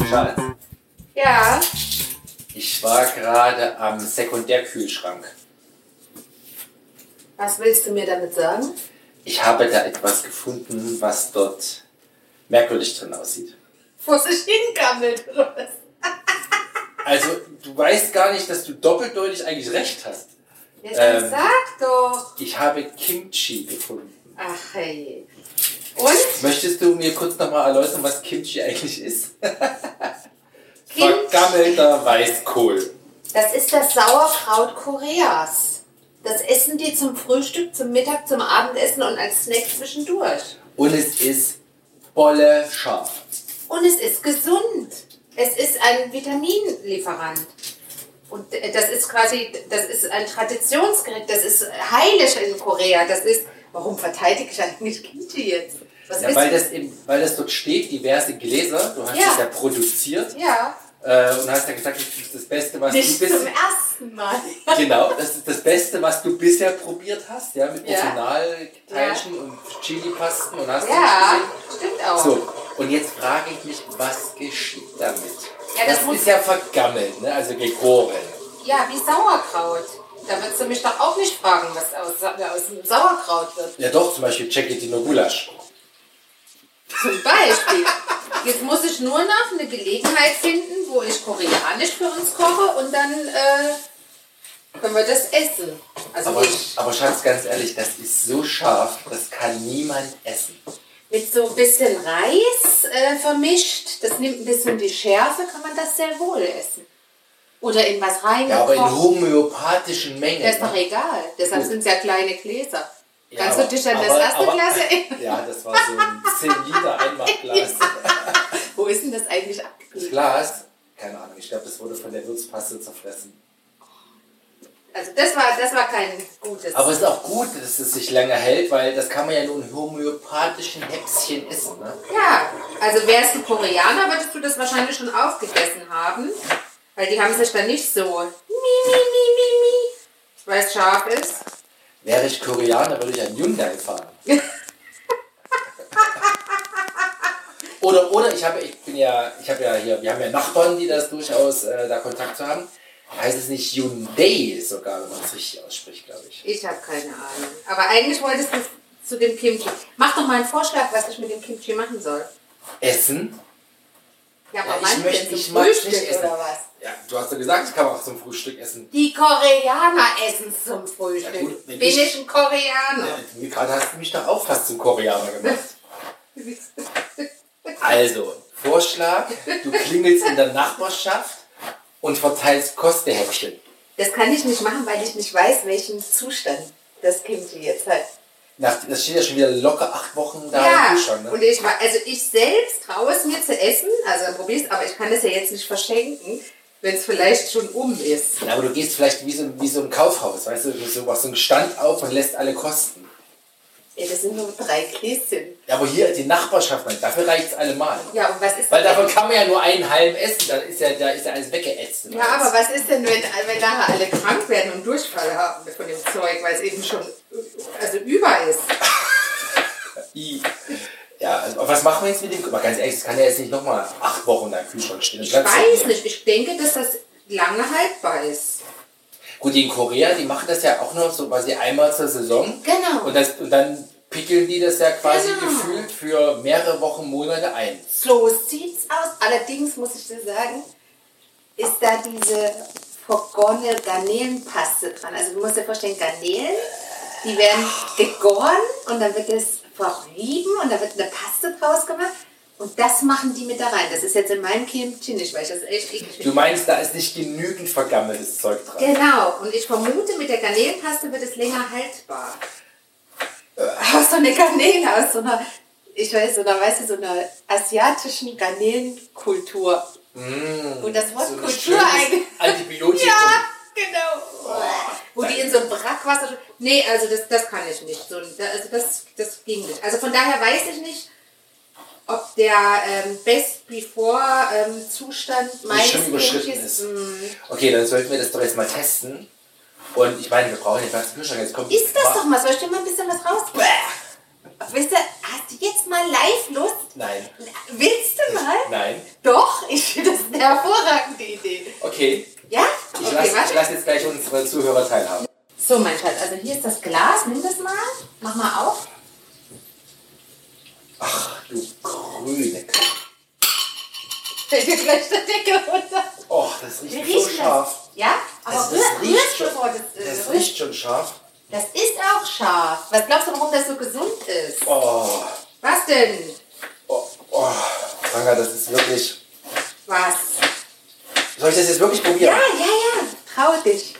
Schatz, Ja. ich war gerade am Sekundärkühlschrank. Was willst du mir damit sagen? Ich habe da etwas gefunden, was dort merkwürdig drin aussieht. Wo sich hingammelt oder was? Also, du weißt gar nicht, dass du doppeldeutig eigentlich recht hast. Ja, dann sag doch. Ich habe Kimchi gefunden. Ach hey. Und? Möchtest du mir kurz nochmal erläutern, was Kimchi eigentlich ist? Kimchi. Vergammelter Weißkohl. Das ist das Sauerkraut Koreas. Das essen die zum Frühstück, zum Mittag, zum Abendessen und als Snack zwischendurch. Und es ist bolle scharf. Und es ist gesund. Es ist ein Vitaminlieferant. Und das ist quasi, das ist ein Traditionsgericht. Das ist heilig in Korea. Das ist, warum verteidige ich eigentlich Kimchi jetzt? Was Ja, weil das dort steht, diverse Gläser. Du hast Ja. es ja produziert. Ja, Und hast ja gesagt, das ist das Beste, was nicht du zum bisher... ersten Mal. Genau, das ist das Beste, was du bisher probiert hast, ja, mit Ja. Originalteilchen und Chili-Pasten und hast du Ja, nicht stimmt auch. gesehen. So, und jetzt frage ich mich, was geschieht damit? Ja, das das muss- ist ja vergammelt, ne? Also gegoren. Ja, wie Sauerkraut. Da würdest du mich doch auch nicht fragen, was aus dem Sauerkraut wird. Ja doch, zum Beispiel Cecchettino Gulasch. Zum Beispiel. Jetzt muss ich nur noch eine Gelegenheit finden, wo ich koreanisch für uns koche und dann können wir das essen. Also Aber Schatz, ganz ehrlich, das ist so scharf, das kann niemand essen. mit so ein bisschen Reis vermischt, das nimmt ein bisschen die Schärfe, kann man das sehr wohl essen. Oder in was Ja, aber in reingekocht. homöopathischen Mengen. Das ist doch ne? egal. Deshalb sind es ja kleine Gläser. Ja, Kannst du dich an das erste Glas erinnern? Ja, das war so ein 10 Liter Einmachglas. Wo ist denn das eigentlich Das abgeblieben? Glas, keine Ahnung, ich glaube, das wurde von der Würzpaste zerfressen. Also das war kein gutes. Aber es ist auch gut, dass es sich länger hält, weil das kann man ja nur in homöopathischen Häppchen essen. Ne? Ja, also wärst du Koreaner, würdest du das wahrscheinlich schon aufgegessen haben. Weil die haben sich dann nicht so weil es scharf ist. Wäre ich Koreaner, würde ich ein Hyundai fahren. Oder wir haben ja Nachbarn, die das durchaus da Kontakt zu haben. Heißt es nicht Hyundai sogar, wenn man es richtig ausspricht, glaube ich. Ich habe keine Ahnung. Aber eigentlich wolltest du zu dem Kimchi. Mach doch mal einen Vorschlag, was ich mit dem Kimchi machen soll. Essen? Ja, Ja, aber wann denn? Zum mag's Frühstück oder was? Ja, du hast ja gesagt, ich kann auch zum Frühstück essen. Die Koreaner essen zum Frühstück. Ja, gut, wenn Bin ich- ich ein Koreaner? Gerade hast du mich doch auch fast zum Koreaner gemacht. Also, Vorschlag, du klingelst in der Nachbarschaft und verteilst Kostehäppchen. Das kann ich nicht machen, weil ich nicht weiß, welchen Zustand das Kimchi jetzt hat. Das steht ja schon wieder locker 8 Wochen da Ja, im Kühlschrank. Ne? und ich selbst traue es mir zu essen, also probier's, aber ich kann es ja jetzt nicht verschenken, wenn es vielleicht schon ist. Ja, aber du gehst vielleicht wie so ein Kaufhaus, weißt du, du machst so einen Stand auf und lässt alle kosten. Ja, das sind nur 3 Gläschen. Ja, aber hier die Nachbarschaft, dafür reicht es allemal. Ja, und was ist Weil denn, davon kann man ja nur einen halben essen, da ist ja alles weggeätzt. ja, aber was ist denn, wenn nachher alle krank werden und Durchfall haben von dem Zeug, weil es eben schon über ist? Ja, also, was machen wir jetzt mit dem? Aber ganz ehrlich, das kann ja jetzt nicht nochmal 8 Wochen da im Kühlschrank stehen. Ich weiß nicht, ich denke, dass das lange haltbar ist. Gut, die in Korea, die machen das ja auch nur so quasi einmal zur Saison. Genau. Und dann pickeln die das ja quasi Genau. gefühlt für mehrere Wochen, Monate ein. So sieht's aus. Allerdings muss ich dir sagen, ist da diese vergorene Garnelenpaste dran. Also du musst dir vorstellen, Garnelen, die werden gegoren und dann wird es verrieben und da wird eine Paste draus gemacht. Und das machen die mit da rein. Das ist jetzt in meinem Kimchi nicht, weil ich das echt eklig Du finde. meinst, da ist nicht genügend vergammeltes Zeug dran. Genau. Und ich vermute, mit der Garnelenpaste wird es länger haltbar. Aus so einer Garnele, aus so einer, weißt du, so einer asiatischen Garnelenkultur. Wo das Wort So ein Kultur schönes eigentlich... Antibiotikum. Ja, genau. Wo die in so einem Brackwasser... Nee, also das kann ich nicht. Also das ging nicht. Also von daher weiß ich nicht, ob der Best-Before-Zustand meines schon überschritten Kimchis... ist. Okay, dann sollten wir das doch jetzt mal testen. Und ich meine, wir brauchen den ganzen Kühlschrank. Jetzt kommt Ist das doch mal, soll ich dir mal ein bisschen was raus? Weißt du, hast du jetzt mal live Lust? Nein. Willst du mal? Nein. Doch, ich finde das eine hervorragende Idee. Okay. Ja? Ich Okay, warte. lass jetzt gleich unsere Zuhörer teilhaben. So, mein Schatz, also hier ist das Glas. Nimm das mal. Mach mal auf. Ach, du grüne Kacke. Fällt dir gleich der Deckel runter. Oh, das riecht Wir so riechen scharf. das. Ja? Aber Das rührst riecht schon, bevor das das riecht schon scharf. Das ist auch scharf. Was glaubst du, warum das so gesund ist? Oh, Was denn? oh, Franka, das ist wirklich... Was? Soll ich das jetzt wirklich probieren? Ja. Trau dich.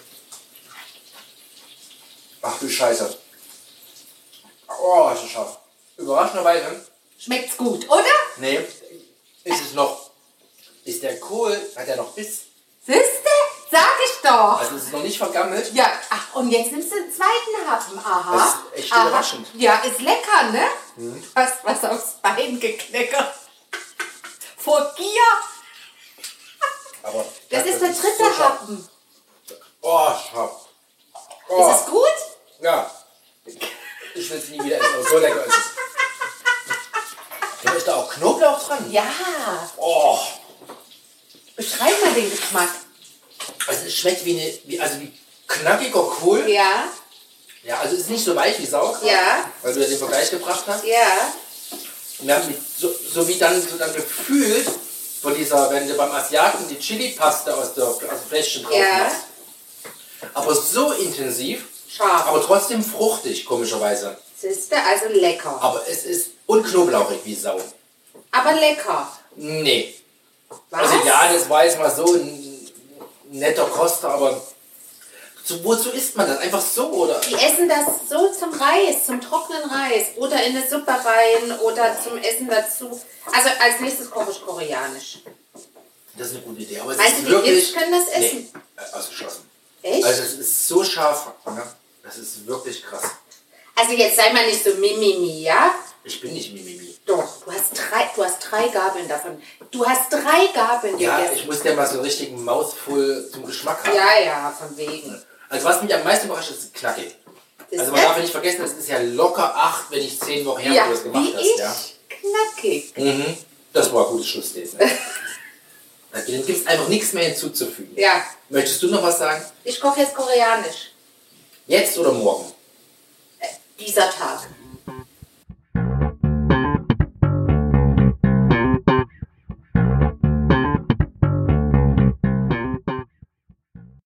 Ach du Scheiße. Oh, ist das scharf. Überraschenderweise... Schmeckt's gut, oder? Nee, ist es noch... Ist der Kohl... Hat der noch Biss? Siehste? Sag ich doch. Also es ist noch nicht vergammelt. Ja, ach, und jetzt nimmst du den zweiten Happen. Aha. Das ist echt überraschend. Ja, ist lecker, ne? Du hast was aufs Bein gekleckert. Vor Gier. Aber Das ist der so dritte scharf. Happen. Oh, scharf. Oh, Ist es gut? ja. Ich will es nie wieder essen, aber so lecker ist es. Da ist da auch Knoblauch dran. Ja. Oh, Beschreib mal den Geschmack. also es schmeckt wie knackiger Kohl. Ja, Ja, also es ist nicht so weich wie Sauerkraut. Ja. Weil du ja den Vergleich gebracht hast. ja. Und wir haben so wie dann gefühlt von dieser, wenn du beim Asiaten die Chili-Paste aus dem Fläschchen drauf Ja. machst. Aber so intensiv, Scharf. aber trotzdem fruchtig, komischerweise. Siehste, also lecker. Aber es ist unknoblauchig wie Sau. Aber lecker. Nee. Was? Also ja, das war jetzt mal so ein netter Koster, aber wozu isst man das? Einfach so, oder? Die essen das so zum Reis, zum trockenen Reis oder in eine Suppe rein oder zum Essen dazu. Also als nächstes koche ich koreanisch. Das ist eine gute Idee. Aber es Meinst ist du, die wirklich... Kids können das essen? Nee, ausgeschlossen. Echt? Also es ist so scharf, ne? Das ist wirklich krass. Also jetzt sei mal nicht so mimimi, ja? Ich bin nicht Mimimi. Doch, du hast drei Gabeln davon. Du hast 3 Gabeln Ja, gegessen. ich muss ja mal so einen richtigen Mouthful zum Geschmack haben. Ja, von wegen. Also was mich am meisten überrascht, ist knackig. Das Also man ist- darf ja nicht vergessen, das ist ja locker 8, wenn nicht 10 Wochen her, Ja, wo du das gemacht wie hast. ich, Ja? knackig. Mhm. Das war ein gutes Schlussstatement. Ne? Dann gibt es einfach nichts mehr hinzuzufügen. Ja, Möchtest du noch was sagen? ich koche jetzt koreanisch. Jetzt oder morgen? Dieser Tag.